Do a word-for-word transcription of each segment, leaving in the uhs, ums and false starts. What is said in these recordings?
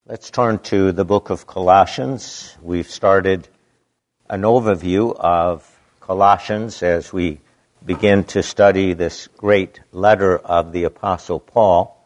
Let's turn to the book of Colossians. We've started an overview of Colossians as we begin to study this great letter of the Apostle Paul.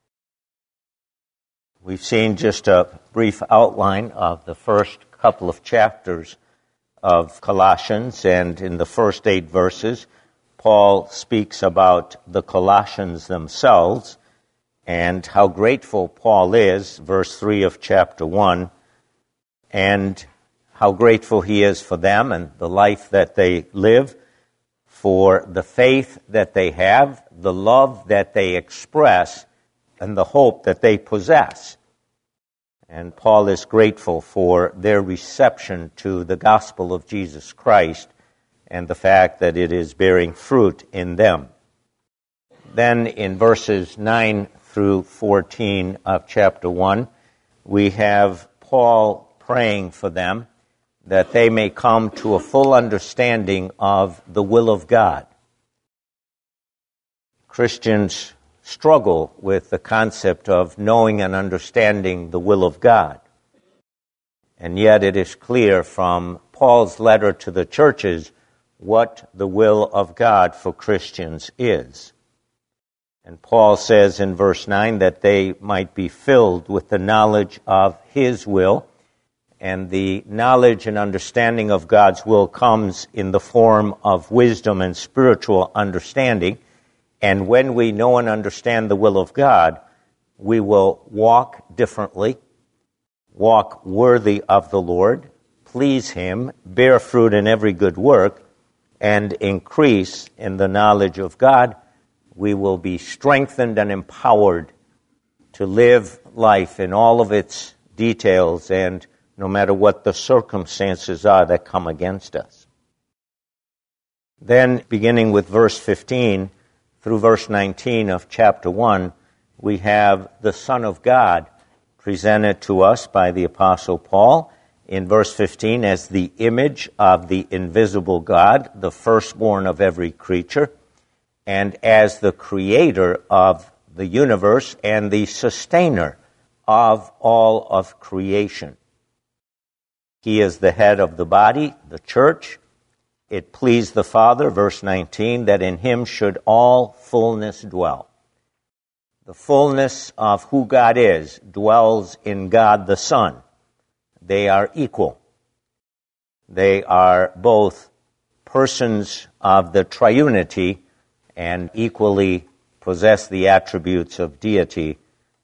We've seen just a brief outline of the first couple of chapters of Colossians, and in the first eight verses, Paul speaks about the Colossians themselves and how grateful Paul is, verse three of chapter one, and how grateful he is for them and the life that they live, for the faith that they have, the love that they express, and the hope that they possess. And Paul is grateful for their reception to the gospel of Jesus Christ and the fact that it is bearing fruit in them. Then in verses nine through fourteen of chapter one, we have Paul praying for them that they may come to a full understanding of the will of God. Christians struggle with the concept of knowing and understanding the will of God. And yet it is clear from Paul's letter to the churches what the will of God for Christians is. And Paul says in verse nine that they might be filled with the knowledge of His will, and the knowledge and understanding of God's will comes in the form of wisdom and spiritual understanding. And when we know and understand the will of God, we will walk differently, walk worthy of the Lord, please Him, bear fruit in every good work, and increase in the knowledge of God. We will be strengthened and empowered to live life in all of its details and no matter what the circumstances are that come against us. Then, beginning with verse fifteen through verse nineteen of chapter one, we have the Son of God presented to us by the Apostle Paul in verse fifteen as the image of the invisible God, the firstborn of every creature, and as the creator of the universe and the sustainer of all of creation. He is the head of the body, the church. It pleased the Father, verse nineteen, that in Him should all fullness dwell. The fullness of who God is dwells in God the Son. They are equal. They are both persons of the triunity and equally possess the attributes of deity,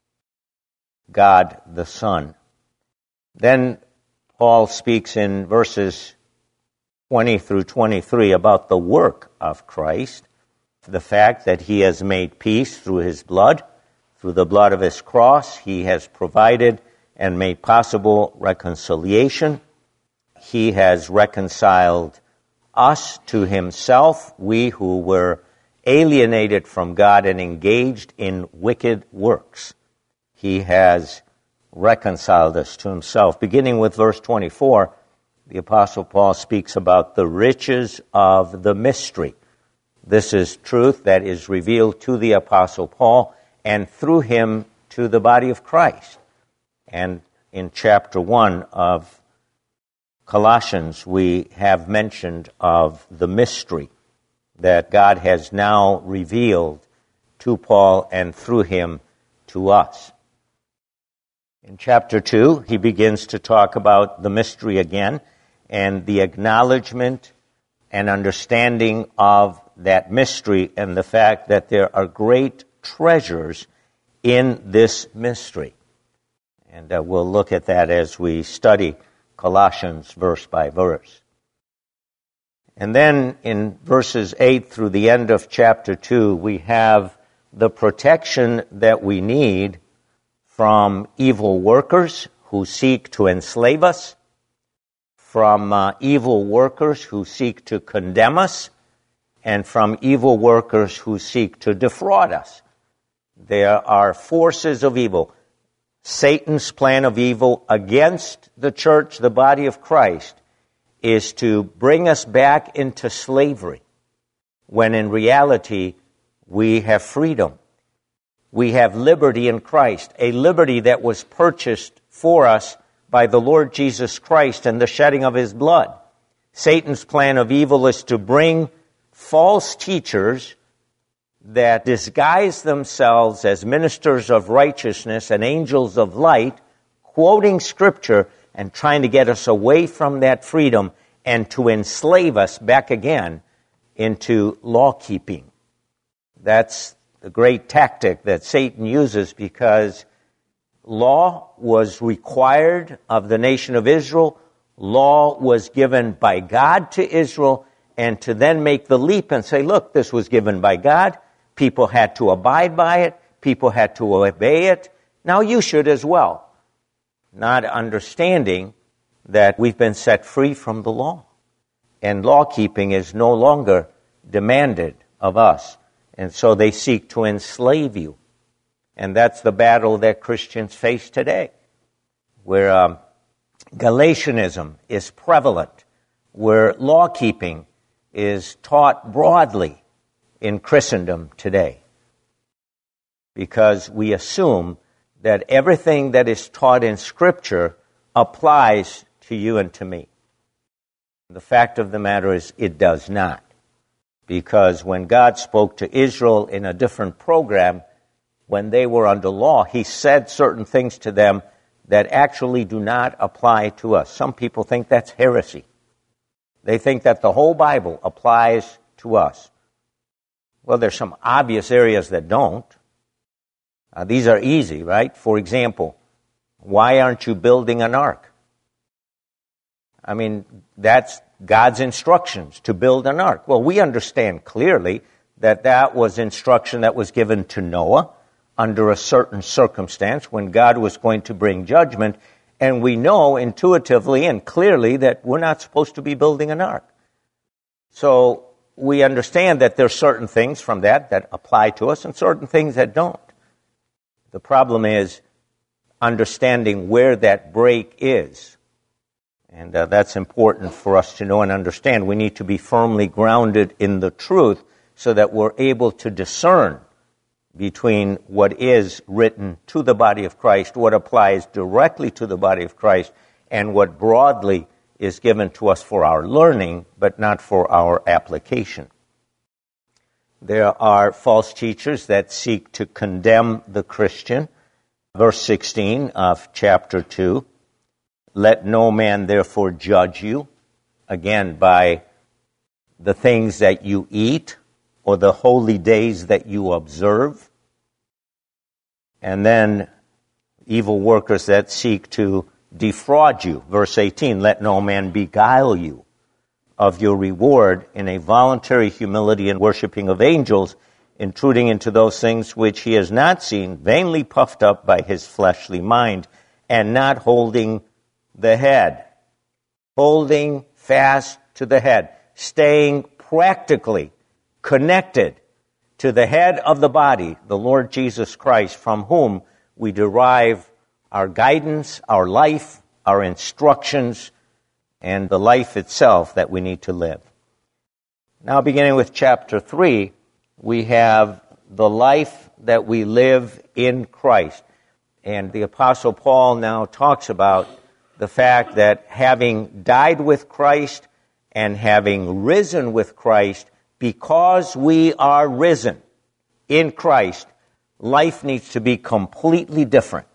God the Son. Then Paul speaks in verses twenty through twenty-three about the work of Christ, the fact that He has made peace through His blood, through the blood of His cross. He has provided and made possible reconciliation. He has reconciled us to Himself, we who were alienated from God and engaged in wicked works. He has reconciled us to Himself. Beginning with verse twenty-four, the Apostle Paul speaks about the riches of the mystery. This is truth that is revealed to the Apostle Paul and through him to the body of Christ. And in chapter one of Colossians, we have mentioned of the mystery that God has now revealed to Paul and through him to us. In chapter two, he begins to talk about the mystery again and the acknowledgement and understanding of that mystery and the fact that there are great treasures in this mystery. And uh, we'll look at that as we study Colossians verse by verse. And then in verses eight through the end of chapter two, we have the protection that we need from evil workers who seek to enslave us, from uh, evil workers who seek to condemn us, and from evil workers who seek to defraud us. There are forces of evil. Satan's plan of evil against the church, the body of Christ, is to bring us back into slavery, when in reality we have freedom. We have liberty in Christ, a liberty that was purchased for us by the Lord Jesus Christ and the shedding of his blood. Satan's plan of evil is to bring false teachers that disguise themselves as ministers of righteousness and angels of light, quoting Scripture and trying to get us away from that freedom and to enslave us back again into law-keeping. That's the great tactic that Satan uses, because law was required of the nation of Israel. Law was given by God to Israel, and to then make the leap and say, look, this was given by God. People had to abide by it. People had to obey it. Now you should as well. Not understanding that we've been set free from the law. And law-keeping is no longer demanded of us. And so they seek to enslave you. And that's the battle that Christians face today, where um, Galatianism is prevalent, where law-keeping is taught broadly in Christendom today, because we assume that everything that is taught in Scripture applies to you and to me. The fact of the matter is it does not, because when God spoke to Israel in a different program, when they were under law, he said certain things to them that actually do not apply to us. Some people think that's heresy. They think that the whole Bible applies to us. Well, there's some obvious areas that don't. Uh, these are easy, right? For example, why aren't you building an ark? I mean, that's God's instructions to build an ark. Well, we understand clearly that that was instruction that was given to Noah under a certain circumstance when God was going to bring judgment. And we know intuitively and clearly that we're not supposed to be building an ark. So we understand that there are certain things from that that apply to us and certain things that don't. The problem is understanding where that break is. And uh, that's important for us to know and understand. We need to be firmly grounded in the truth so that we're able to discern between what is written to the body of Christ, what applies directly to the body of Christ, and what broadly is given to us for our learning, but not for our application. There are false teachers that seek to condemn the Christian. Verse sixteen of chapter two, let no man therefore judge you, again, by the things that you eat or the holy days that you observe. And then evil workers that seek to defraud you. Verse eighteen, let no man beguile you of your reward in a voluntary humility and worshiping of angels, intruding into those things which he has not seen, vainly puffed up by his fleshly mind, and not holding the head. Holding fast to the head. Staying practically connected to the head of the body, the Lord Jesus Christ, from whom we derive our guidance, our life, our instructions, and the life itself that we need to live. Now, beginning with chapter three, we have the life that we live in Christ. And the Apostle Paul now talks about the fact that having died with Christ and having risen with Christ, because we are risen in Christ, life needs to be completely different.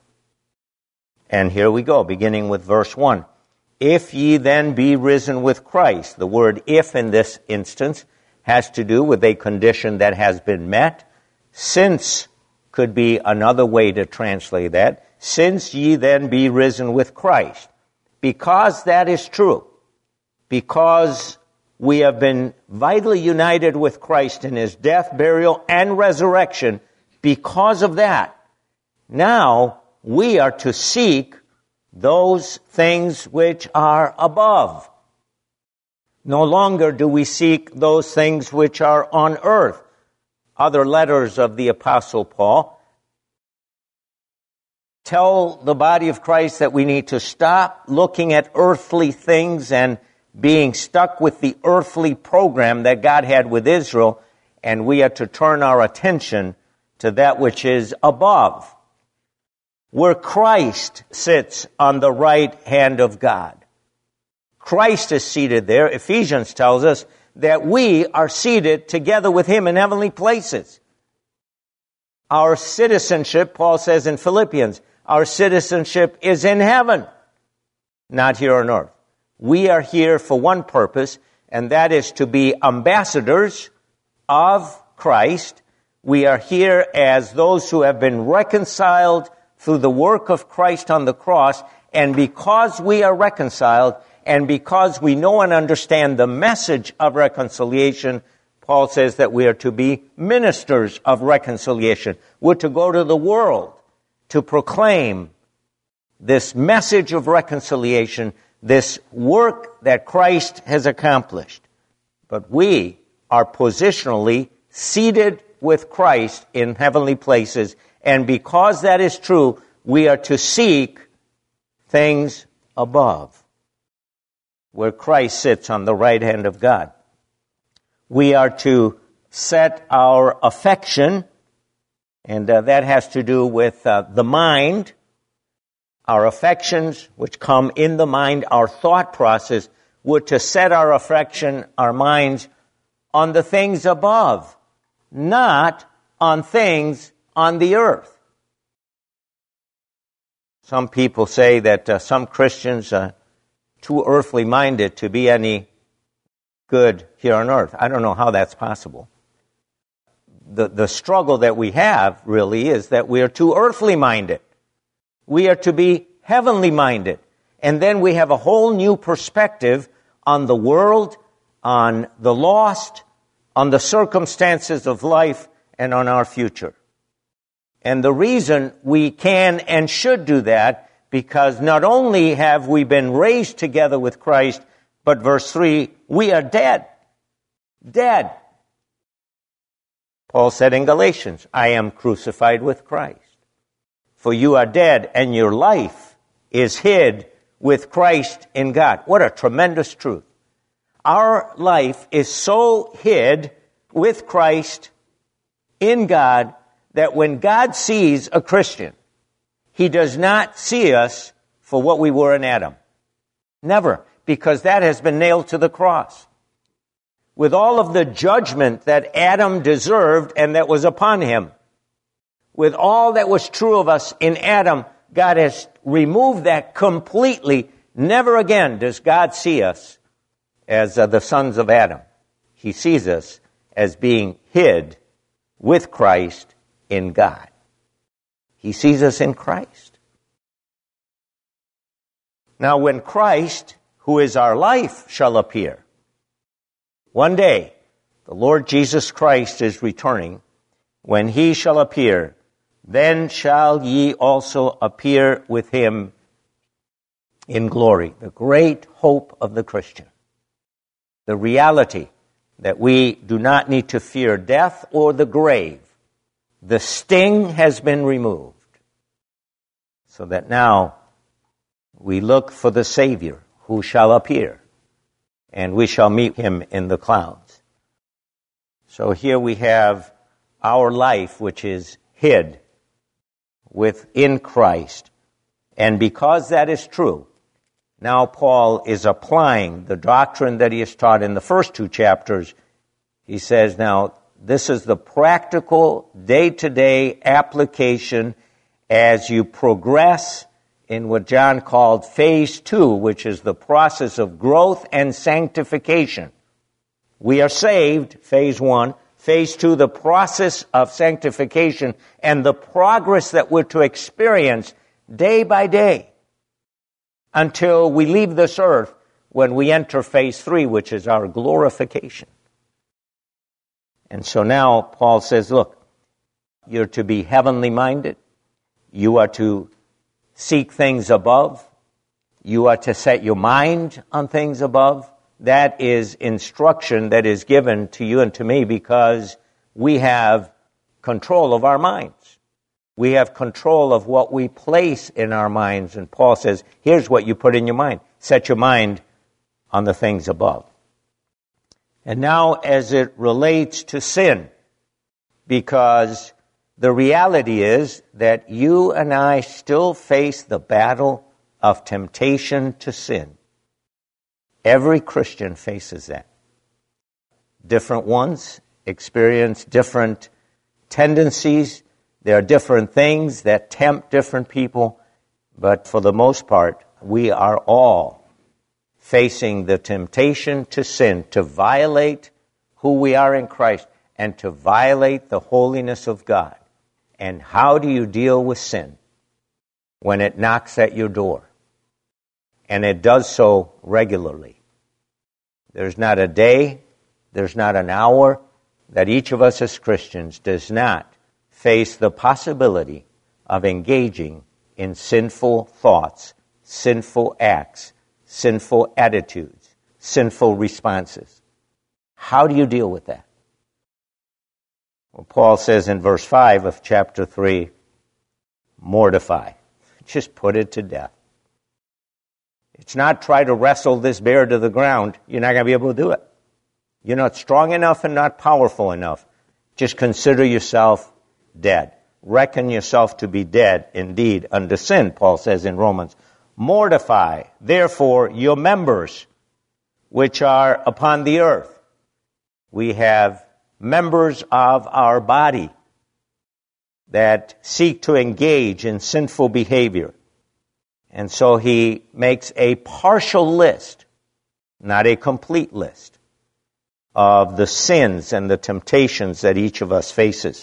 And here we go, beginning with verse one. If ye then be risen with Christ, the word if in this instance has to do with a condition that has been met. Since could be another way to translate that. Since ye then be risen with Christ. Because that is true. Because we have been vitally united with Christ in his death, burial, and resurrection. Because of that, now we are to seek those things which are above. No longer do we seek those things which are on earth. Other letters of the Apostle Paul tell the body of Christ that we need to stop looking at earthly things and being stuck with the earthly program that God had with Israel, and we are to turn our attention to that which is above. where Christ sits on the right hand of God. Christ is seated there. Ephesians tells us that we are seated together with him in heavenly places. Our citizenship, Paul says in Philippians, our citizenship is in heaven, not here on earth. We are here for one purpose, and that is to be ambassadors of Christ. We are here as those who have been reconciled through the work of Christ on the cross, and because we are reconciled, and because we know and understand the message of reconciliation, Paul says that we are to be ministers of reconciliation. We're to go to the world to proclaim this message of reconciliation, this work that Christ has accomplished. But we are positionally seated with Christ in heavenly places, and because that is true, we are to seek things above, where Christ sits on the right hand of God. We are to set our affection, and uh, that has to do with uh, the mind, our affections, which come in the mind, our thought process. We're to set our affection, our minds, on the things above, not on things on the earth. Some people say that uh, some Christians are too earthly minded to be any good here on earth. I don't know how that's possible. The, the struggle that we have really is that we are too earthly minded. We are to be heavenly minded. And then we have a whole new perspective on the world, on the lost, on the circumstances of life, and on our future. And the reason we can and should do that, because not only have we been raised together with Christ, but verse three, we are dead. Dead. Paul said in Galatians, I am crucified with Christ. For you are dead, and your life is hid with Christ in God. What a tremendous truth. Our life is so hid with Christ in God that when God sees a Christian, he does not see us for what we were in Adam. Never, because that has been nailed to the cross. With all of the judgment that Adam deserved and that was upon him, with all that was true of us in Adam, God has removed that completely. Never again does God see us as uh, the sons of Adam. He sees us as being hid with Christ in God. He sees us in Christ. Now, when Christ, who is our life, shall appear, one day the Lord Jesus Christ is returning. When he shall appear, then shall ye also appear with him in glory. The great hope of the Christian. The reality that we do not need to fear death or the grave. The sting has been removed. So that now we look for the Savior who shall appear, and we shall meet him in the clouds. So here we have our life, which is hid within Christ. And because that is true, now Paul is applying the doctrine that he has taught in the first two chapters. He says, now, this is the practical, day-to-day application as you progress in what John called phase two, which is the process of growth and sanctification. We are saved, phase one. Phase two, the process of sanctification and the progress that we're to experience day by day until we leave this earth when we enter phase three, which is our glorification. And so now Paul says, look, you're to be heavenly minded. You are to seek things above. You are to set your mind on things above. That is instruction that is given to you and to me because we have control of our minds. We have control of what we place in our minds. And Paul says, here's what you put in your mind. Set your mind on the things above. And now as it relates to sin, because the reality is that you and I still face the battle of temptation to sin. Every Christian faces that. Different ones experience different tendencies. There are different things that tempt different people. But for the most part, we are all facing the temptation to sin, to violate who we are in Christ, and to violate the holiness of God. And how do you deal with sin? When it knocks at your door. And it does so regularly. There's not a day, there's not an hour that each of us as Christians does not face the possibility of engaging in sinful thoughts, sinful acts, sinful attitudes, sinful responses. How do you deal with that? Well, Paul says in verse five of chapter three, mortify. Just put it to death. It's not try to wrestle this bear to the ground. You're not going to be able to do it. You're not strong enough and not powerful enough. Just consider yourself dead. Reckon yourself to be dead indeed unto sin, Paul says in Romans. Mortify, therefore, your members which are upon the earth. We have members of our body that seek to engage in sinful behavior. And so he makes a partial list, not a complete list, of the sins and the temptations that each of us faces.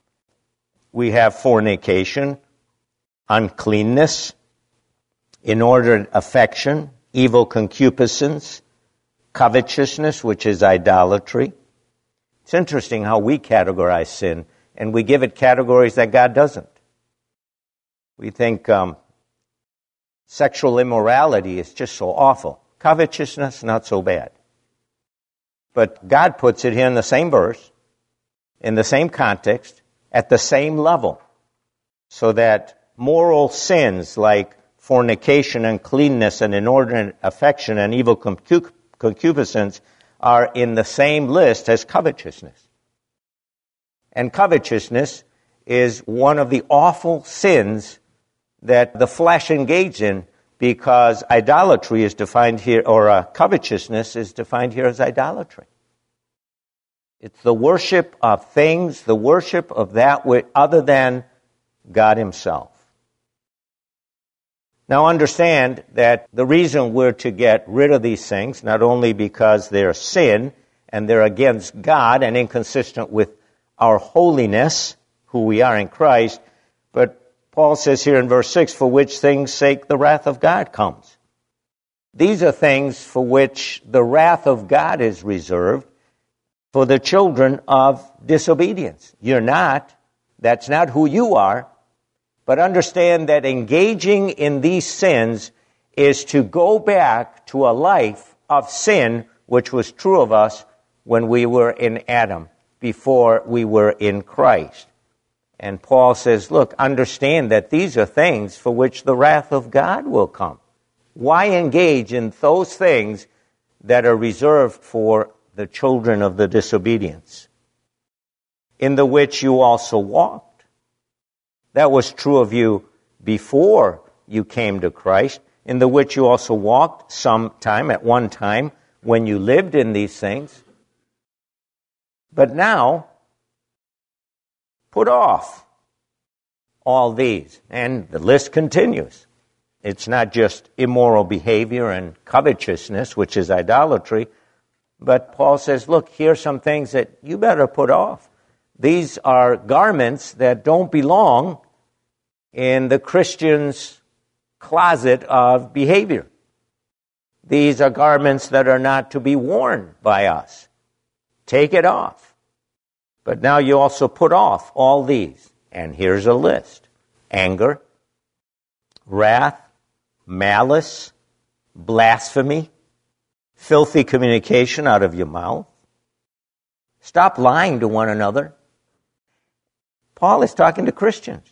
We have fornication, uncleanness, inordinate affection, evil concupiscence, covetousness, which is idolatry. It's interesting how we categorize sin, and we give it categories that God doesn't. We think um, sexual immorality is just so awful. Covetousness, not so bad. But God puts it here in the same verse, in the same context, at the same level, so that moral sins like fornication, uncleanness, and inordinate affection and evil concupiscence are in the same list as covetousness. And covetousness is one of the awful sins that the flesh engages in, because idolatry is defined here, or uh, covetousness is defined here as idolatry. It's the worship of things, the worship of that which other than God himself. Now understand that the reason we're to get rid of these things, not only because they're sin and they're against God and inconsistent with our holiness, who we are in Christ, but Paul says here in verse six, for which things' sake the wrath of God comes. These are things for which the wrath of God is reserved for the children of disobedience. You're not. That's not who you are. But understand that engaging in these sins is to go back to a life of sin, which was true of us when we were in Adam, before we were in Christ. And Paul says, look, understand that these are things for which the wrath of God will come. Why engage in those things that are reserved for the children of the disobedience, in the which you also walked? That was true of you before you came to Christ, in the which you also walked sometime at one time when you lived in these things. But now, put off all these. And the list continues. It's not just immoral behavior and covetousness, which is idolatry, but Paul says, look, here's some things that you better put off. These are garments that don't belong in the Christian's closet of behavior. These are garments that are not to be worn by us. Take it off. But now you also put off all these. And here's a list. Anger, wrath, malice, blasphemy, filthy communication out of your mouth. Stop lying to one another. Paul is talking to Christians.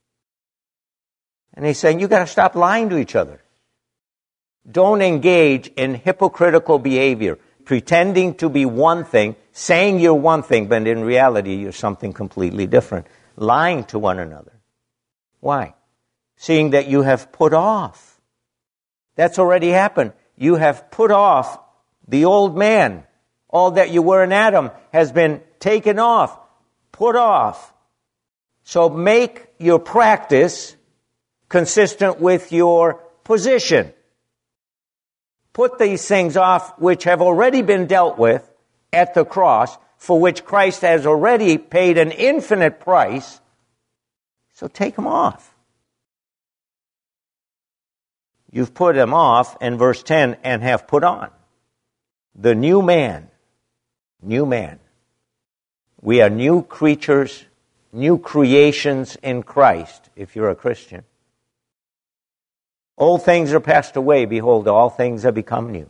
And he's saying, you got to stop lying to each other. Don't engage in hypocritical behavior, pretending to be one thing, saying you're one thing, but in reality you're something completely different. lying to one another. Why? Seeing that you have put off. That's already happened. You have put off the old man. All that you were in Adam has been taken off, put off. So make your practice consistent with your position. Put these things off which have already been dealt with at the cross, for which Christ has already paid an infinite price. So take them off. You've put them off, in verse ten, and have put on the new man. New man. We are new creatures, new creations in Christ, if you're a Christian. Old things are passed away. Behold, all things have become new.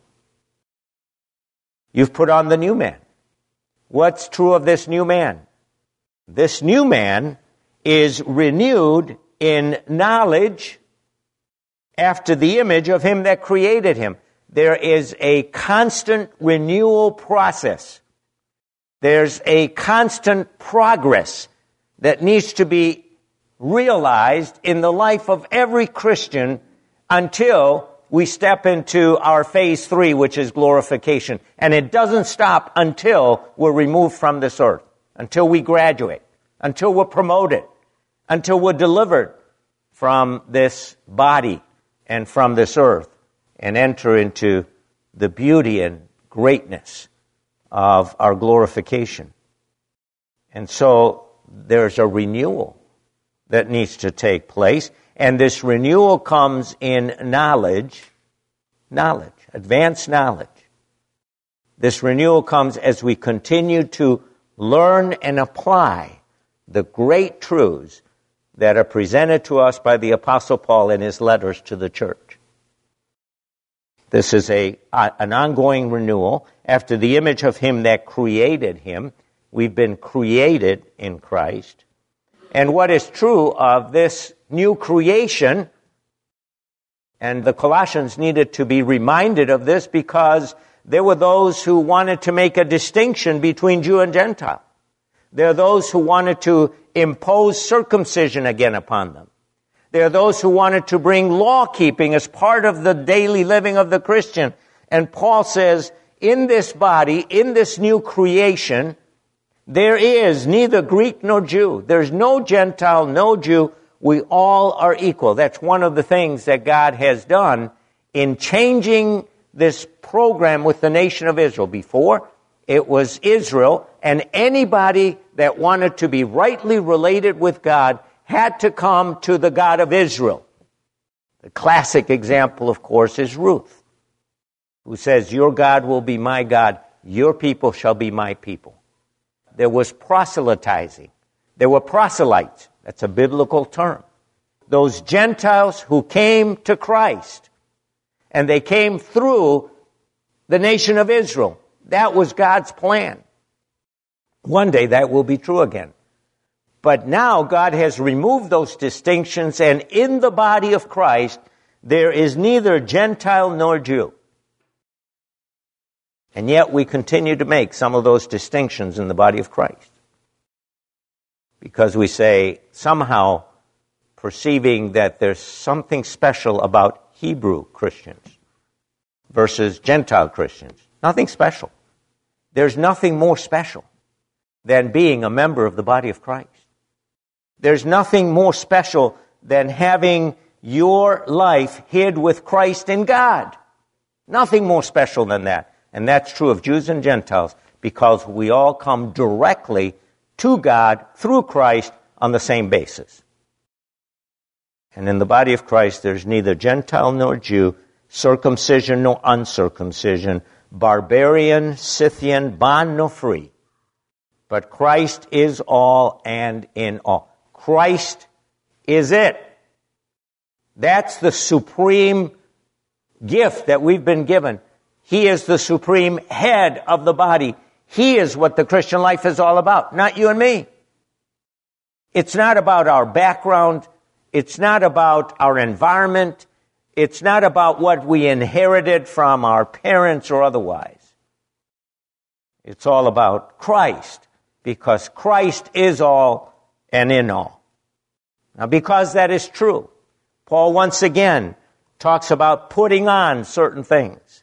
You've put on the new man. What's true of this new man? This new man is renewed in knowledge after the image of him that created him. There is a constant renewal process. There's a constant progress that needs to be realized in the life of every Christian until we step into our phase three, which is glorification. And it doesn't stop until we're removed from this earth, until we graduate, until we're promoted, until we're delivered from this body and from this earth and enter into the beauty and greatness of our glorification. And so there's a renewal that needs to take place. And this renewal comes in knowledge, knowledge, advanced knowledge. This renewal comes as we continue to learn and apply the great truths that are presented to us by the Apostle Paul in his letters to the church. This is a an ongoing renewal after the image of him that created him. We've been created in Christ. And what is true of this new creation, and the Colossians needed to be reminded of this because there were those who wanted to make a distinction between Jew and Gentile. There are those who wanted to impose circumcision again upon them. There are those who wanted to bring law-keeping as part of the daily living of the Christian. And Paul says, in this body, in this new creation, there is neither Greek nor Jew. There's no Gentile, no Jew. We all are equal. That's one of the things that God has done in changing this program with the nation of Israel. Before, it was Israel, and anybody that wanted to be rightly related with God had to come to the God of Israel. The classic example, of course, is Ruth, who says, your God will be my God, your people shall be my people. There was proselytizing. There were proselytes. That's a biblical term. Those Gentiles who came to Christ, and they came through the nation of Israel. That was God's plan. One day that will be true again. But now God has removed those distinctions, and in the body of Christ, there is neither Gentile nor Jew. And yet we continue to make some of those distinctions in the body of Christ. Because we say, somehow perceiving that there's something special about Hebrew Christians versus Gentile Christians. Nothing special. There's nothing more special than being a member of the body of Christ. There's nothing more special than having your life hid with Christ in God. Nothing more special than that. And that's true of Jews and Gentiles, because we all come directly to God through Christ on the same basis. And in the body of Christ, there's neither Gentile nor Jew, circumcision nor uncircumcision, barbarian, Scythian, bond nor free. But Christ is all and in all. Christ is it. That's the supreme gift that we've been given. He is the supreme head of the body. He is what the Christian life is all about, not you and me. It's not about our background. It's not about our environment. It's not about what we inherited from our parents or otherwise. It's all about Christ, because Christ is all and in all. Now, because that is true, Paul once again talks about putting on certain things.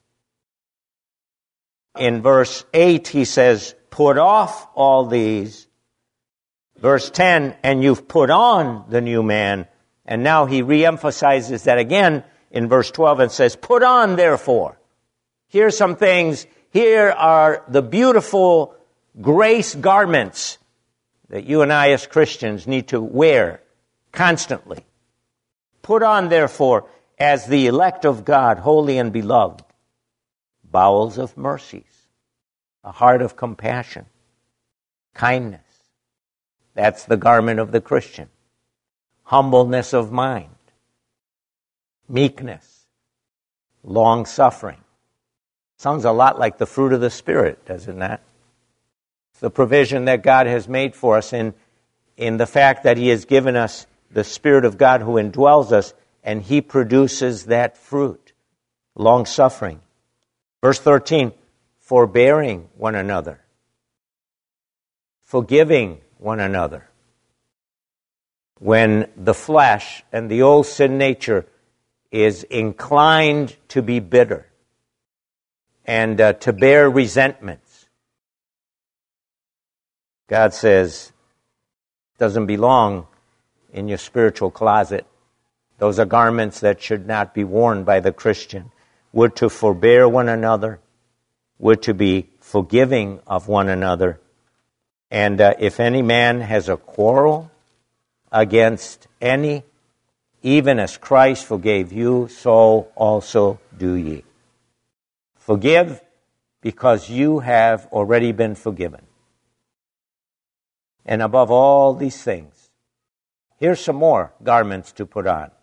In verse eight, he says, put off all these. Verse ten, and you've put on the new man. And now he reemphasizes that again in verse twelve and says, put on therefore. Here's some things. Here are the beautiful grace garments that you and I as Christians need to wear constantly. Put on therefore, as the elect of God, holy and beloved, bowels of mercies, a heart of compassion, kindness. That's the garment of the Christian. Humbleness of mind, meekness, long-suffering. Sounds a lot like the fruit of the Spirit, doesn't that? It's the provision that God has made for us in, in the fact that He has given us the Spirit of God who indwells us, and He produces that fruit, long-suffering. Verse thirteen, forbearing one another, forgiving one another. When the flesh and the old sin nature is inclined to be bitter and uh, to bear resentments, God says, doesn't belong in your spiritual closet. Those are garments that should not be worn by the Christian. We're to forbear one another. We're to be forgiving of one another. And uh, if any man has a quarrel against any, even as Christ forgave you, so also do ye. Forgive because you have already been forgiven. And above all these things, here's some more garments to put on.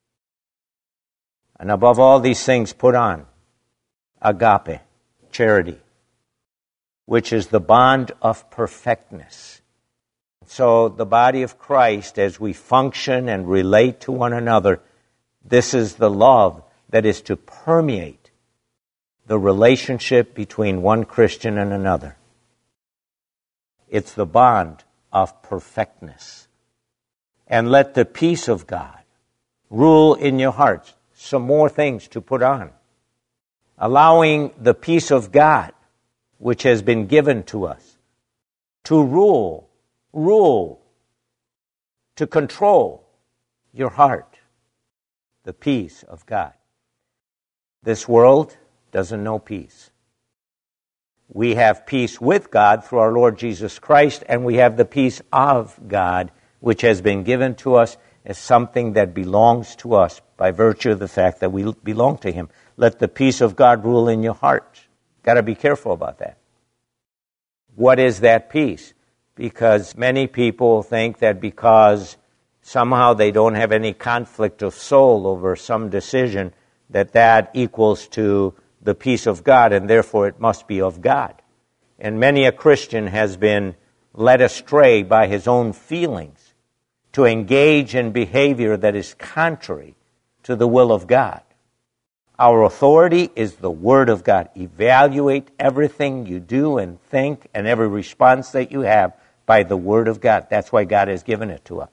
And above all these things, put on agape, charity, which is the bond of perfectness. So the body of Christ, as we function and relate to one another, this is the love that is to permeate the relationship between one Christian and another. It's the bond of perfectness. And let the peace of God rule in your hearts. Some more things to put on. Allowing the peace of God, which has been given to us, to rule, rule, to control your heart. The peace of God. This world doesn't know peace. We have peace with God through our Lord Jesus Christ, and we have the peace of God, which has been given to us as something that belongs to us by virtue of the fact that we belong to Him. Let the peace of God rule in your heart. Got to be careful about that. What is that peace? Because many people think that because somehow they don't have any conflict of soul over some decision, that that equals to the peace of God, and therefore it must be of God. And many a Christian has been led astray by his own feelings to engage in behavior that is contrary to the will of God. Our authority is the Word of God. Evaluate everything you do and think and every response that you have by the Word of God. That's why God has given it to us.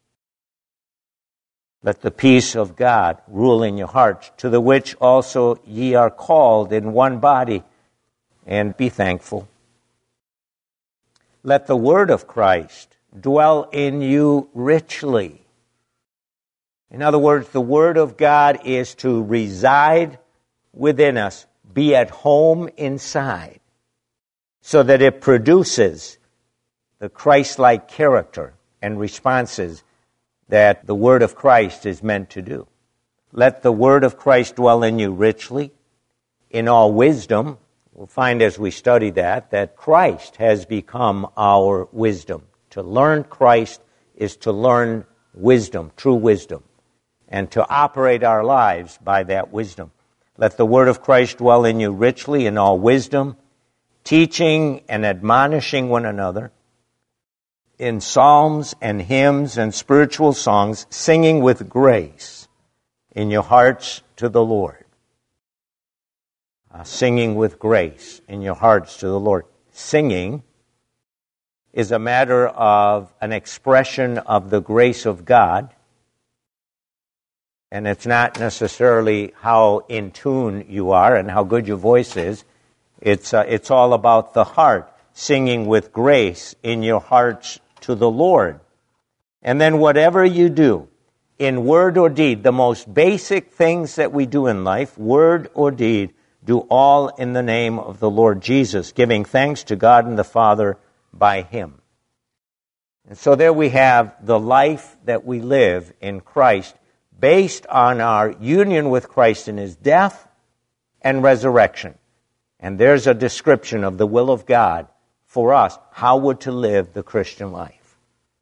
Let the peace of God rule in your hearts, to the which also ye are called in one body, and be thankful. Let the word of Christ dwell in you richly. In other words, the word of God is to reside within us, be at home inside, so that it produces the Christ-like character and responses that the word of Christ is meant to do. Let the word of Christ dwell in you richly, in all wisdom. We'll find as we study that, that Christ has become our wisdom. To learn Christ is to learn wisdom, true wisdom, and to operate our lives by that wisdom. Let the word of Christ dwell in you richly in all wisdom, teaching and admonishing one another in psalms and hymns and spiritual songs, singing with grace in your hearts to the Lord. Uh, singing with grace in your hearts to the Lord. Singing is a matter of an expression of the grace of God. And it's not necessarily how in tune you are and how good your voice is. It's, uh, it's all about the heart, singing with grace in your hearts to the Lord. And then whatever you do, in word or deed, the most basic things that we do in life, word or deed, do all in the name of the Lord Jesus, giving thanks to God and the Father by Him. And so there we have the life that we live in Christ, based on our union with Christ in His death and resurrection. And there's a description of the will of God for us, how we're to live the Christian life.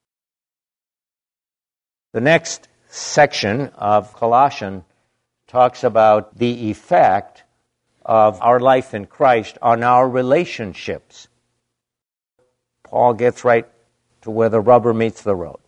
The next section of Colossians talks about the effect of our life in Christ on our relationships. Paul gets right to where the rubber meets the road.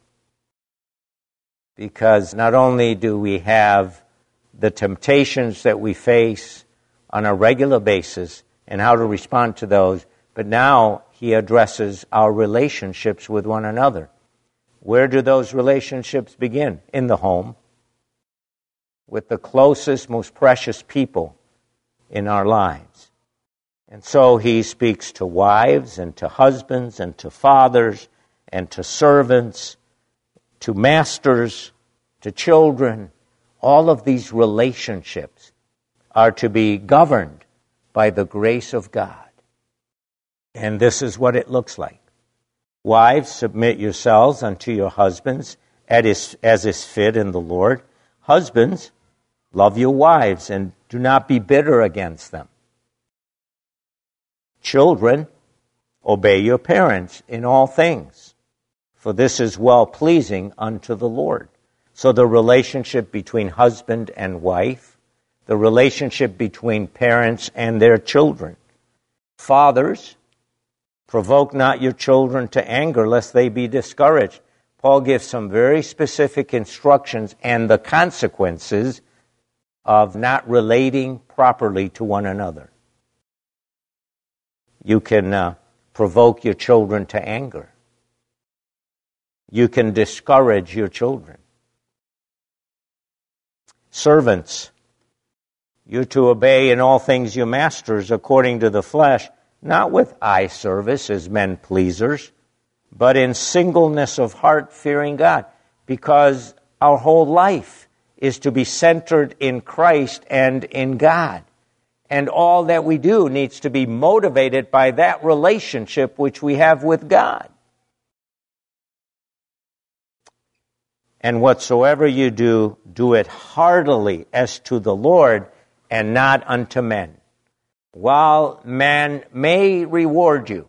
Because not only do we have the temptations that we face on a regular basis and how to respond to those, but now he addresses our relationships with one another. Where do those relationships begin? In the home, with the closest, most precious people in our lives. And so he speaks to wives and to husbands and to fathers and to servants, to masters, to children. All of these relationships are to be governed by the grace of God. And this is what it looks like. Wives, submit yourselves unto your husbands as is fit in the Lord. Husbands, love your wives and do not be bitter against them. Children, obey your parents in all things, for this is well-pleasing unto the Lord. So the relationship between husband and wife, the relationship between parents and their children. Fathers, provoke not your children to anger, lest they be discouraged. Paul gives some very specific instructions and the consequences of not relating properly to one another. You can uh, provoke your children to anger. You can discourage your children. Servants, you're to obey in all things your masters according to the flesh, not with eye service as men pleasers, but in singleness of heart, fearing God, because our whole life is to be centered in Christ and in God. And all that we do needs to be motivated by that relationship which we have with God. And whatsoever you do, do it heartily as to the Lord and not unto men. While man may reward you,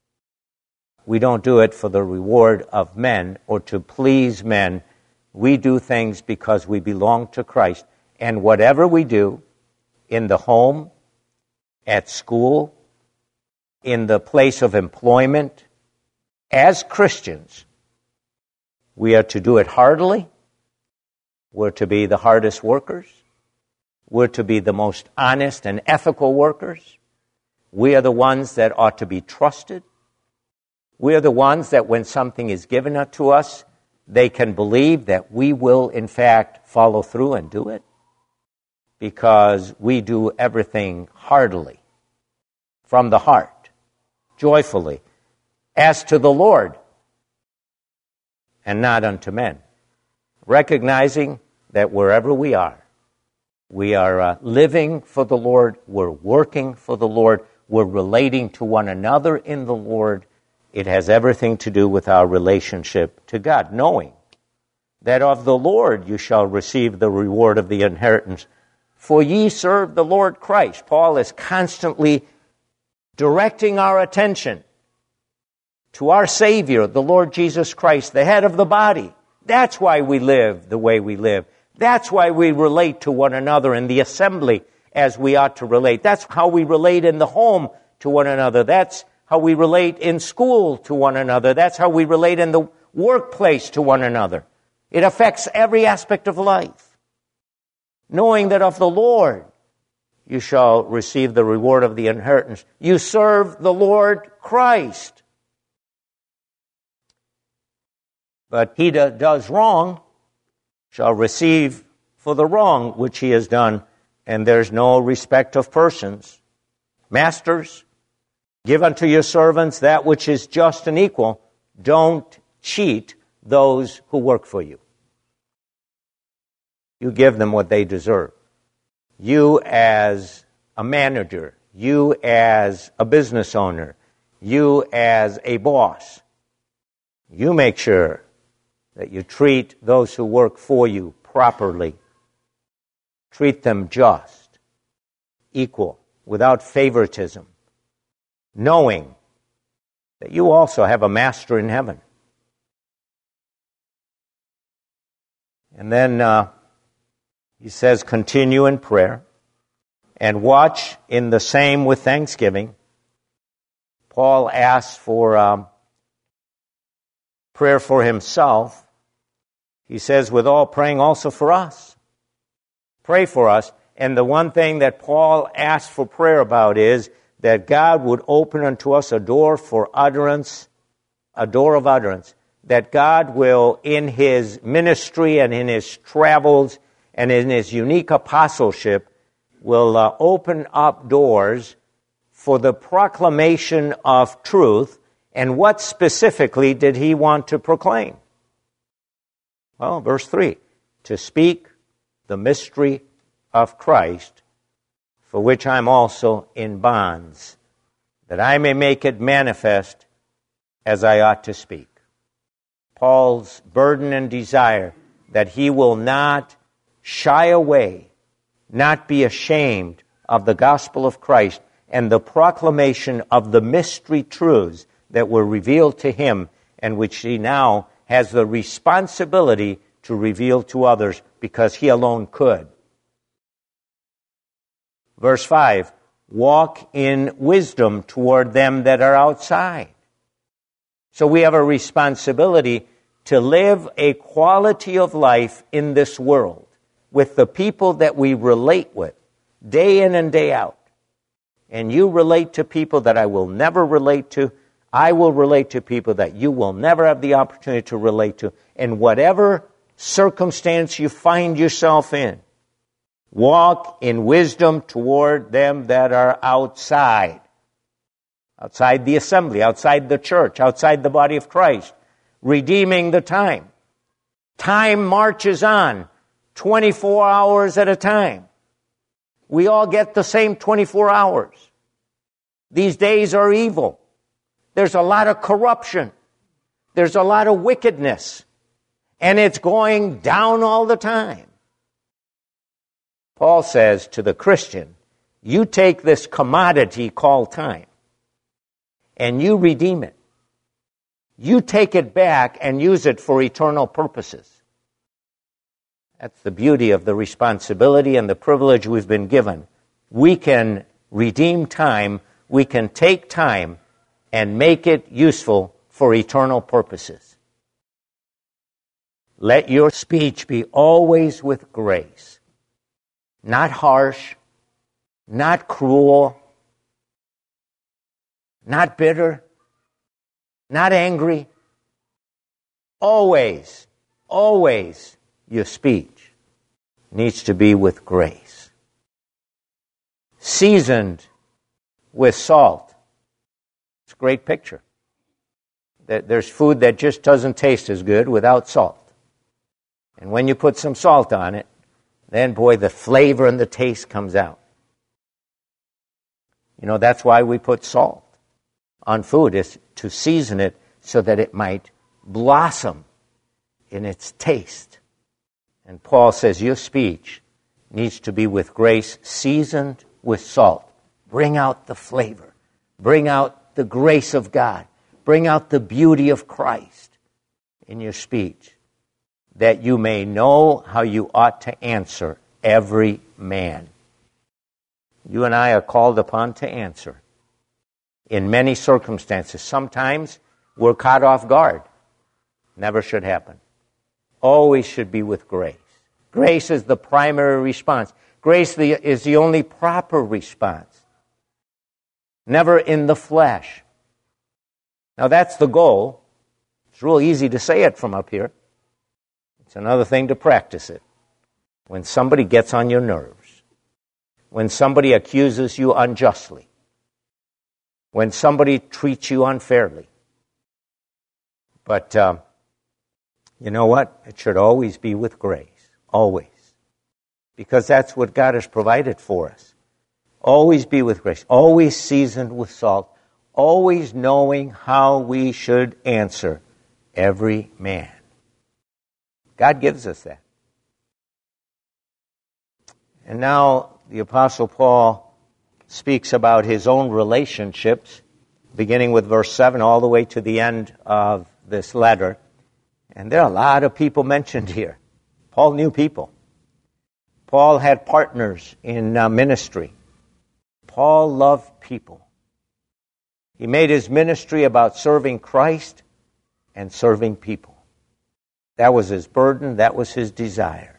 we don't do it for the reward of men or to please men. We do things because we belong to Christ. And whatever we do, in the home, at school, in the place of employment, as Christians, we are to do it heartily. We're to be the hardest workers. We're to be the most honest and ethical workers. We are the ones that ought to be trusted. We are the ones that when something is given to us, they can believe that we will, in fact, follow through and do it, because we do everything heartily, from the heart, joyfully, as to the Lord, and not unto men, recognizing that wherever we are, we are uh, living for the Lord, we're working for the Lord, we're relating to one another in the Lord. It has everything to do with our relationship to God, knowing that of the Lord you shall receive the reward of the inheritance. For ye serve the Lord Christ. Paul is constantly directing our attention to our Savior, the Lord Jesus Christ, the head of the body. That's why we live the way we live. That's why we relate to one another in the assembly as we ought to relate. That's how we relate in the home to one another. That's how we relate in school to one another. That's how we relate in the workplace to one another. It affects every aspect of life. Knowing that of the Lord you shall receive the reward of the inheritance. You serve the Lord Christ. But he that does wrong shall receive for the wrong which he has done, and there's no respect of persons. Masters, give unto your servants that which is just and equal. Don't cheat those who work for you. You give them what they deserve. You as a manager, you as a business owner, you as a boss, you make sure that you treat those who work for you properly. Treat them just, equal, without favoritism, knowing that you also have a master in heaven. And then uh, he says, continue in prayer and watch in the same with thanksgiving. Paul asks for um, prayer for himself. He says, with all praying also for us. Pray for us. And the one thing that Paul asks for prayer about is that God would open unto us a door for utterance, a door of utterance, that God will, in his ministry and in his travels and in his unique apostleship, will uh, open up doors for the proclamation of truth. And what specifically did he want to proclaim? Well, verse three, to speak the mystery of Christ, for which I'm also in bonds, that I may make it manifest as I ought to speak. Paul's burden and desire that he will not shy away, not be ashamed of the gospel of Christ and the proclamation of the mystery truths that were revealed to him and which he now has the responsibility to reveal to others because he alone could. Verse five, walk in wisdom toward them that are outside. So we have a responsibility to live a quality of life in this world with the people that we relate with day in and day out. And you relate to people that I will never relate to. I will relate to people that you will never have the opportunity to relate to. And whatever circumstance you find yourself in, walk in wisdom toward them that are outside. Outside the assembly, outside the church, outside the body of Christ. Redeeming the time. Time marches on twenty-four hours at a time. We all get the same twenty-four hours. These days are evil. There's a lot of corruption. There's a lot of wickedness. And it's going down all the time. Paul says to the Christian, you take this commodity called time and you redeem it. You take it back and use it for eternal purposes. That's the beauty of the responsibility and the privilege we've been given. We can redeem time. We can take time and make it useful for eternal purposes. Let your speech be always with grace, not harsh, not cruel, not bitter, not angry. Always, always your speech needs to be with grace. Seasoned with salt. It's a great picture. There's food that just doesn't taste as good without salt. And when you put some salt on it, then, boy, the flavor and the taste comes out. You know, that's why we put salt on food, is to season it so that it might blossom in its taste. And Paul says your speech needs to be with grace, seasoned with salt. Bring out the flavor. Bring out the grace of God. Bring out the beauty of Christ in your speech, that you may know how you ought to answer every man. You and I are called upon to answer in many circumstances. Sometimes we're caught off guard. Never should happen. Always should be with grace. Grace is the primary response. Grace is the only proper response. Never in the flesh. Now that's the goal. It's It's real easy to say it from up here. It's another thing to practice it. When somebody gets on your nerves, when somebody accuses you unjustly, when somebody treats you unfairly. But um, you know what? It should always be with grace. Always. Because that's what God has provided for us. Always be with grace. Always seasoned with salt. Always knowing how we should answer every man. God gives us that. And now the Apostle Paul speaks about his own relationships, beginning with verse seven all the way to the end of this letter. And there are a lot of people mentioned here. Paul knew people. Paul had partners in uh, ministry. Paul loved people. He made his ministry about serving Christ and serving people. That was his burden. That was his desire.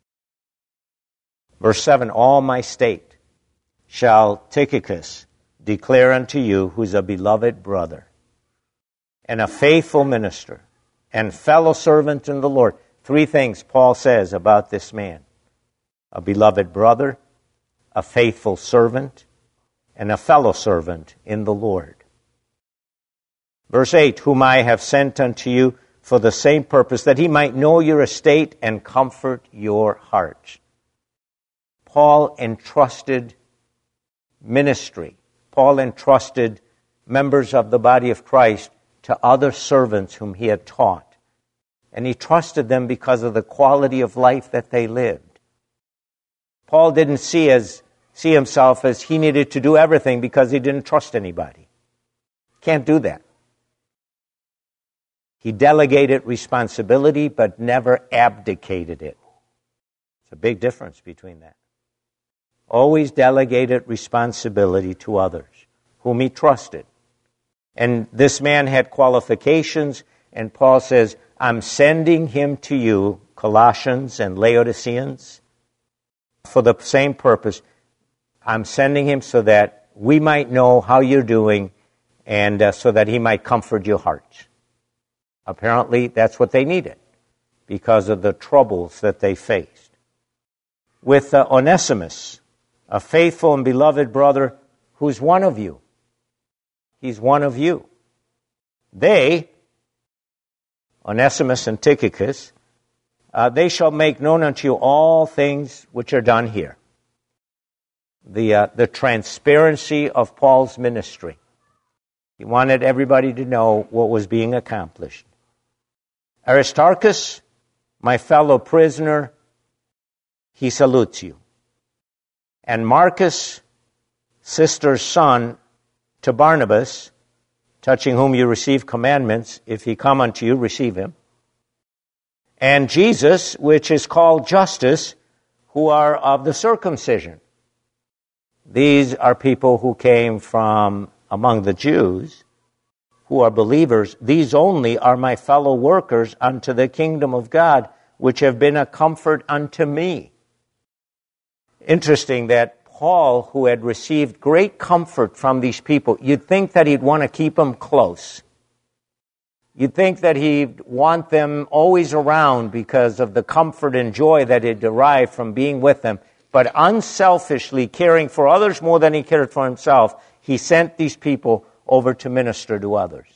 Verse seven, all my state shall Tychicus declare unto you, who's a beloved brother, and a faithful minister, and fellow servant in the Lord. Three things Paul says about this man. A beloved brother, a faithful servant, and a fellow servant in the Lord. Verse eight, whom I have sent unto you for the same purpose, that he might know your estate and comfort your hearts. Paul entrusted ministry. Paul entrusted members of the body of Christ to other servants whom he had taught. And he trusted them because of the quality of life that they lived. Paul didn't see as see himself as he needed to do everything because he didn't trust anybody. Can't do that. He delegated responsibility but never abdicated it. It's a big difference between that. Always delegated responsibility to others whom he trusted. And this man had qualifications, and Paul says, I'm sending him to you, Colossians and Laodiceans, for the same purpose. I'm sending him so that we might know how you're doing and uh, so that he might comfort your hearts. Apparently, that's what they needed because of the troubles that they faced. With uh, Onesimus, a faithful and beloved brother who's one of you. He's one of you. They, Onesimus and Tychicus, uh, they shall make known unto you all things which are done here. The, uh, the transparency of Paul's ministry. He wanted everybody to know what was being accomplished. Aristarchus, my fellow prisoner, he salutes you. And Marcus, sister's son, to Barnabas, touching whom you receive commandments, if he come unto you, receive him. And Jesus, which is called Justus, who are of the circumcision. These are people who came from among the Jews, who are believers. These only are my fellow workers unto the kingdom of God, which have been a comfort unto me. Interesting that Paul, who had received great comfort from these people, you'd think that he'd want to keep them close. You'd think that he'd want them always around because of the comfort and joy that he derived from being with them. But unselfishly caring for others more than he cared for himself, he sent these people over to minister to others.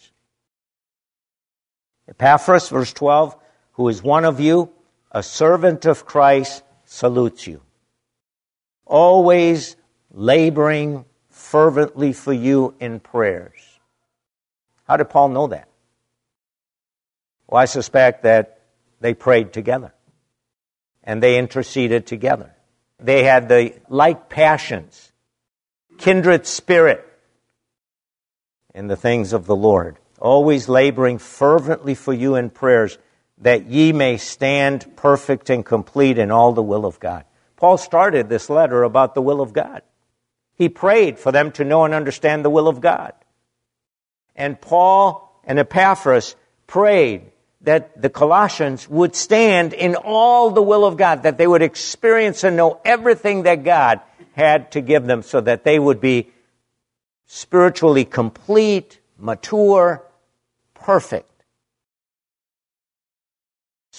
Epaphras, verse twelve, who is one of you, a servant of Christ, salutes you. Always laboring fervently for you in prayers. How did Paul know that? Well, I suspect that they prayed together. And they interceded together. They had the like passions, kindred spirit in the things of the Lord. Always laboring fervently for you in prayers, that ye may stand perfect and complete in all the will of God. Paul started this letter about the will of God. He prayed for them to know and understand the will of God. And Paul and Epaphras prayed that the Colossians would stand in all the will of God, that they would experience and know everything that God had to give them so that they would be spiritually complete, mature, perfect.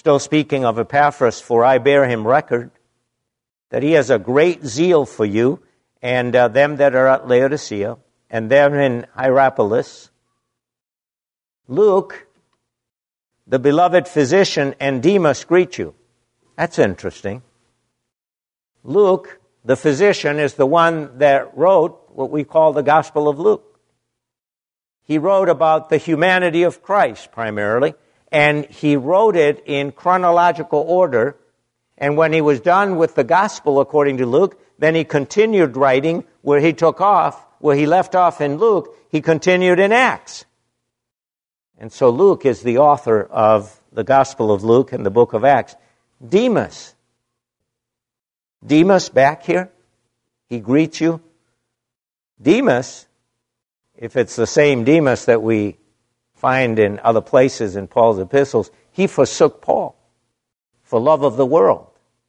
still speaking of Epaphras, for I bear him record that he has a great zeal for you, and uh, them that are at Laodicea, and them in Hierapolis. Luke, the beloved physician, and Demas greet you. That's interesting. Luke, the physician, is the one that wrote what we call the Gospel of Luke. He wrote about the humanity of Christ primarily, and he wrote it in chronological order. And when he was done with the Gospel according to Luke, then he continued writing where he took off, where he left off in Luke, he continued in Acts. And so Luke is the author of the Gospel of Luke and the book of Acts. Demas. Demas back here. He greets you. Demas, if it's the same Demas that we find in other places in Paul's epistles, he forsook Paul for love of the world.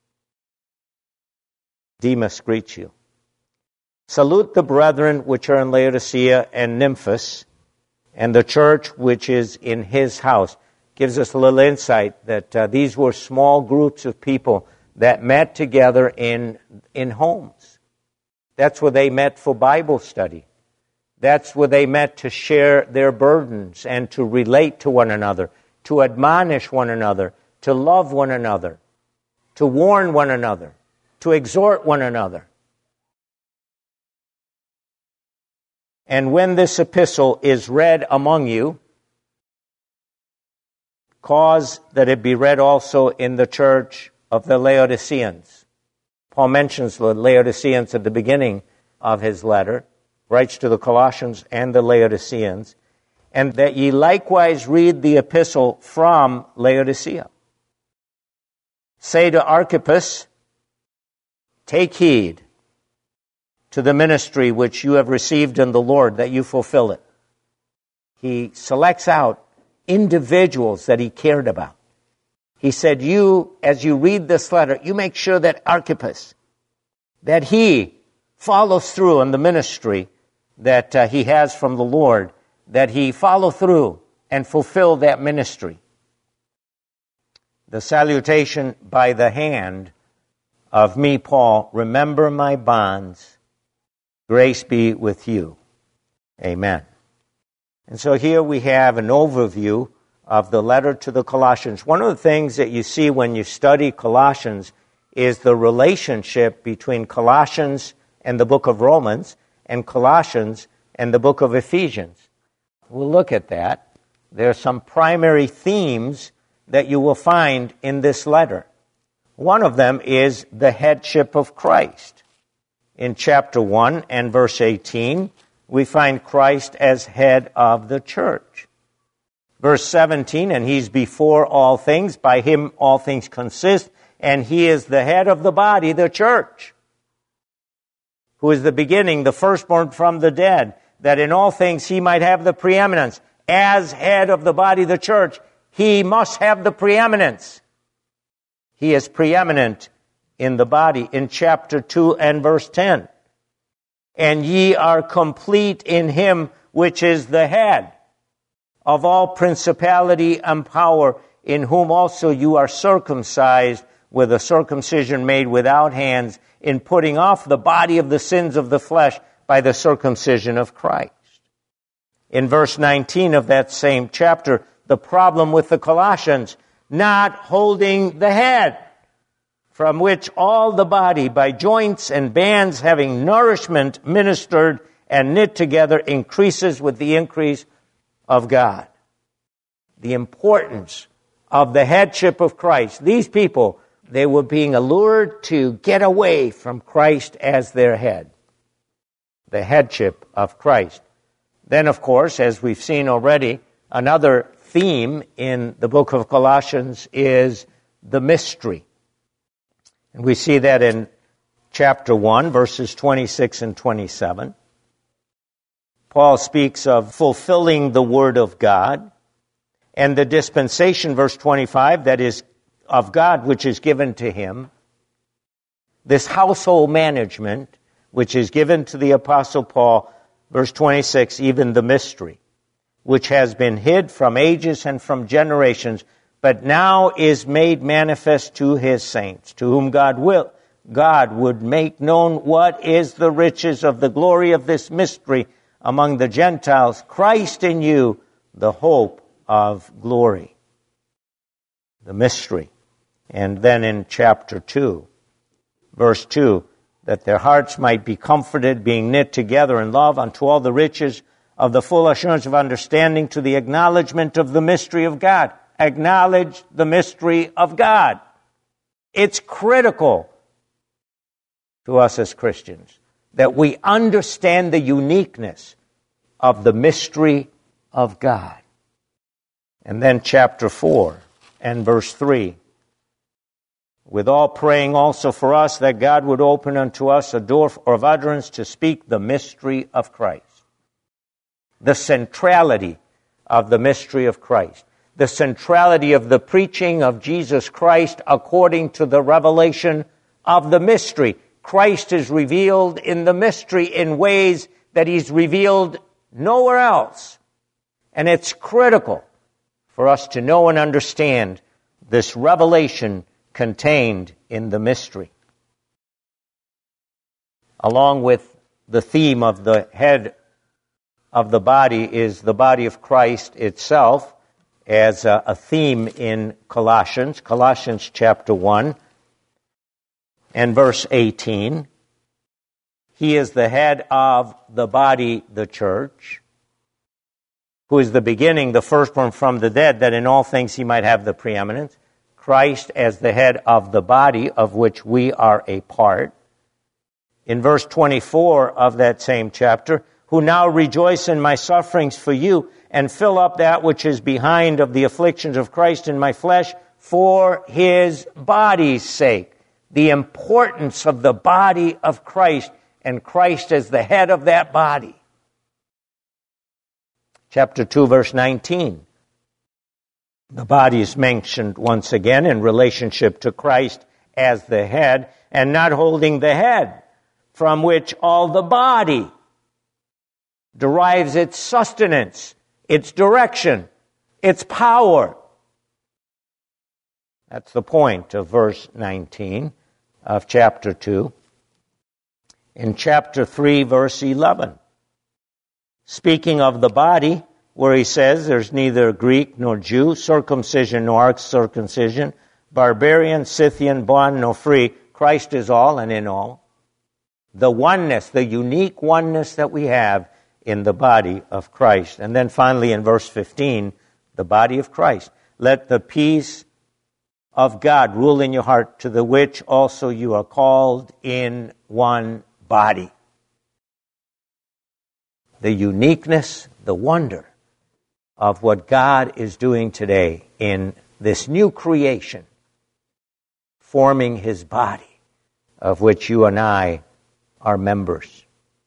Demas greets you. Salute the brethren which are in Laodicea and Nymphas, and the church which is in his house. Gives us a little insight that uh, these were small groups of people that met together in, in homes. That's where they met for Bible study. That's where they met to share their burdens and to relate to one another, to admonish one another, to love one another, to warn one another, to exhort one another. And when this epistle is read among you, cause that it be read also in the church of the Laodiceans. Paul mentions the Laodiceans at the beginning of his letter, writes to the Colossians and the Laodiceans, and that ye likewise read the epistle from Laodicea. Say to Archippus, take heed to the ministry which you have received in the Lord, that you fulfill it. He selects out individuals that he cared about. He said, you, as you read this letter, you make sure that Archippus, that he follows through on the ministry that uh, he has from the Lord, that he follow through and fulfill that ministry. The salutation by the hand of me, Paul, remember my bonds, grace be with you. Amen. And so here we have an overview of the letter to the Colossians. One of the things that you see when you study Colossians is the relationship between Colossians and the book of Romans and Colossians and the book of Ephesians. We'll look at that. There are some primary themes that you will find in this letter. One of them is the headship of Christ. In chapter one and verse eighteen, we find Christ as head of the church. Verse seventeen, and he's before all things, by him all things consist, and he is the head of the body, the church, who is the beginning, the firstborn from the dead, that in all things he might have the preeminence. As head of the body, the church, he must have the preeminence. He is preeminent in the body. In chapter two and verse ten, and ye are complete in him which is the head of all principality and power, in whom also you are circumcised with a circumcision made without hands, in putting off the body of the sins of the flesh by the circumcision of Christ. In verse nineteen of that same chapter, the problem with the Colossians, not holding the head, from which all the body, by joints and bands having nourishment ministered and knit together, increases with the increase of God. The importance of the headship of Christ. These people, they were being allured to get away from Christ as their head. The headship of Christ. Then, of course, as we've seen already, another theme in the book of Colossians is the mystery. And we see that in chapter one, verses twenty-six and twenty-seven. Paul speaks of fulfilling the word of God, and the dispensation, verse twenty-five, that is of God, which is given to him. This household management, which is given to the Apostle Paul, verse twenty-six, even the mystery, which has been hid from ages and from generations, but now is made manifest to his saints, to whom God will God would make known what is the riches of the glory of this mystery among the Gentiles, Christ in you, the hope of glory. The mystery. And then in chapter two, verse two, that their hearts might be comforted, being knit together in love unto all the riches of the full assurance of understanding, to the acknowledgement of the mystery of God. Acknowledge the mystery of God. It's critical to us as Christians that we understand the uniqueness of the mystery of God. And then chapter four and verse three. With all praying also for us that God would open unto us a door of utterance to speak the mystery of Christ. The centrality of the mystery of Christ. The centrality of the preaching of Jesus Christ according to the revelation of the mystery. Christ is revealed in the mystery in ways that he's revealed nowhere else. And it's critical for us to know and understand this revelation contained in the mystery. Along with the theme of the head of the body is the body of Christ itself, as a, a theme in Colossians, Colossians chapter one and verse eighteen. He is the head of the body, the church, who is the beginning, the firstborn from the dead, that in all things he might have the preeminence. Christ as the head of the body, of which we are a part. In verse twenty-four of that same chapter, who now rejoice in my sufferings for you, and fill up that which is behind of the afflictions of Christ in my flesh, for his body's sake. The importance of the body of Christ, and Christ as the head of that body. Chapter two, verse nineteen. The body is mentioned once again in relationship to Christ as the head, and not holding the head, from which all the body derives its sustenance, its direction, its power. That's the point of verse nineteen of chapter two. In chapter three, verse eleven, speaking of the body, where he says there's neither Greek nor Jew, circumcision nor uncircumcision, barbarian, Scythian, bond nor free, Christ is all and in all. The oneness, the unique oneness that we have in the body of Christ. And then finally in verse fifteen, the body of Christ. Let the peace of God rule in your heart, to the which also you are called in one body. The uniqueness, the wonder of what God is doing today in this new creation, forming his body, of which you and I are members.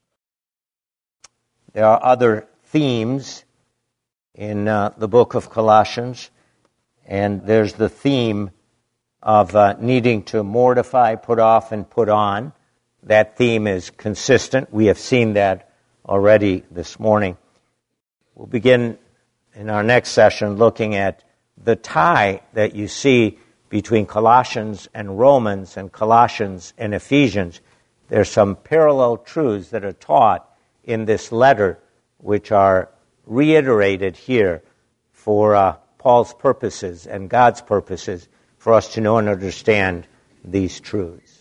There are other themes in uh, the book of Colossians, and there's the theme of uh, needing to mortify, put off, and put on. That theme is consistent. We have seen that already this morning. We'll begin in our next session looking at the tie that you see between Colossians and Romans and Colossians and Ephesians. There's some parallel truths that are taught in this letter which are reiterated here for uh, Paul's purposes and God's purposes for us to know and understand these truths.